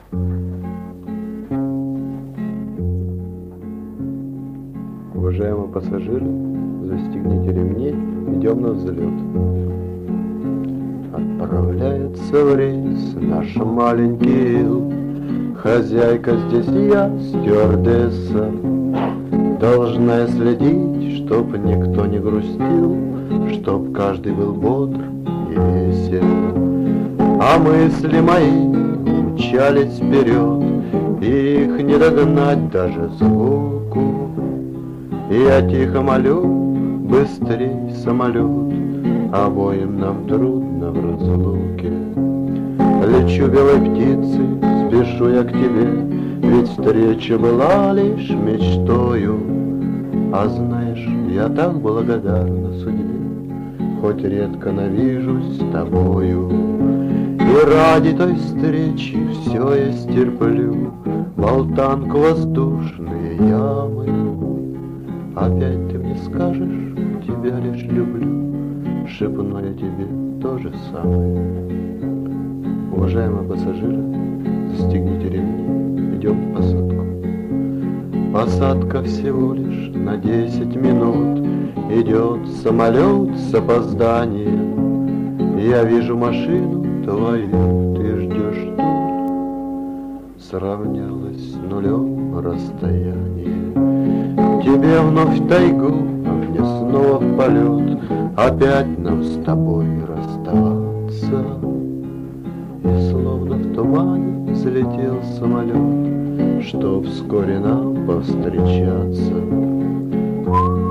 Уважаемые пассажиры, застегните ремни, идем на взлет. Отправляется в рейс наш маленький Ил. Хозяйка здесь я, стюардесса, должна следить, чтоб никто не грустил, чтоб каждый был бодр и весел. А мысли мои мчались вперед, и их не догнать даже звуку. Я тихо молю, быстрей самолет, обоим нам трудно в разлуке. Лечу белой птицей, спешу я к тебе, ведь встреча была лишь мечтою. А знаешь, я так благодарна судьбе, хоть редко навижусь с тобою. И ради той встречи все я стерплю, болтанку воздушные ямы. Опять ты мне скажешь, тебя лишь люблю, шепну я тебе то же самое. Уважаемые пассажиры, застегните ремни, идем в посадку. Посадка всего лишь на 10 минут, идет самолет с опозданием. Я вижу машину твою, ты ждешь тут. Сравнялось с нулем расстояние. Тебе вновь в тайгу, а мне снова в полет. Опять нам с тобой расставаться. И словно в тумане взлетел самолет, чтоб вскоре нам повстречаться.